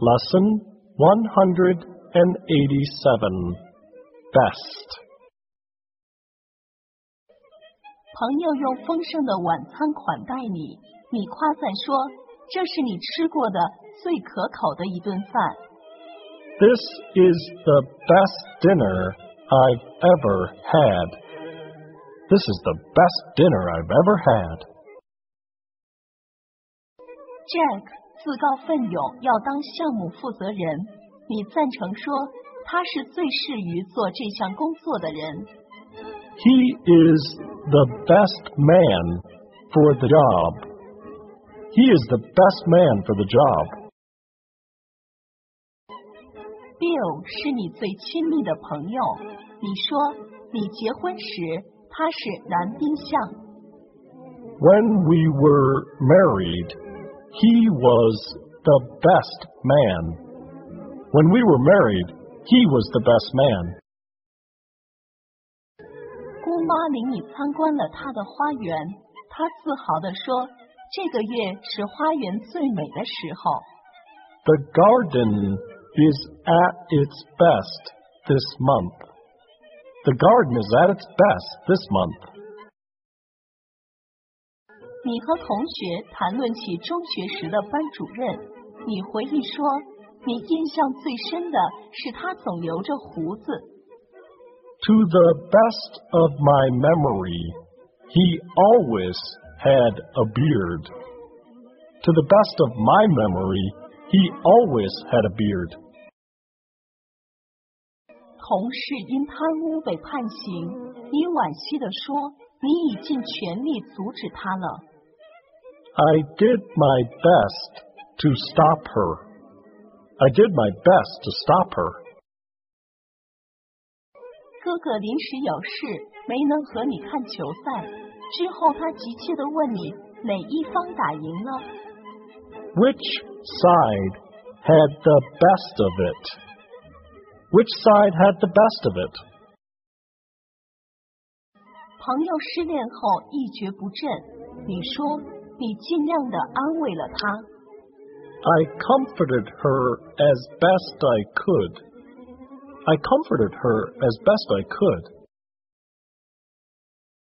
Lesson 187 Best 朋友用丰盛的晚餐款待你，你夸赞说，这是你吃过的最可口的一顿饭。 This is the best dinner I've ever had. This is the best dinner I've ever had. Jack 自告奋勇要当项目负责人，你赞成说他是最适于做这项工作的人。 He is the best man for the job. He is the best man for the job. Bill 是你最亲密的朋友，你说你结婚时他是男宾相。 When we were married, he was the best man. When we were married, he was the best man. 姑妈领你参观了她的花园，她自豪地说，这个月是花园最美的时候。 The garden is at its best this month. The garden is at its best this month. 你和同学谈论起中学时的班主任，你回忆说，你印象最深的是他总留着胡子。 To the best of my memory, he always had a beard. To the best of my memory, he always had a beard. 同事因贪污被判刑，你惋惜地说，你已尽全力阻止他了。 I did my best to stop her. I did my best to stop her. 哥哥临时有事没能和你看球赛，之后他急切地问你哪一方打赢了。 Which side had the best of it? Which side had the best of it? 朋友失恋后一蹶不振，你说你尽量地安慰了他。 I comforted her as best I could. I comforted her as best I could.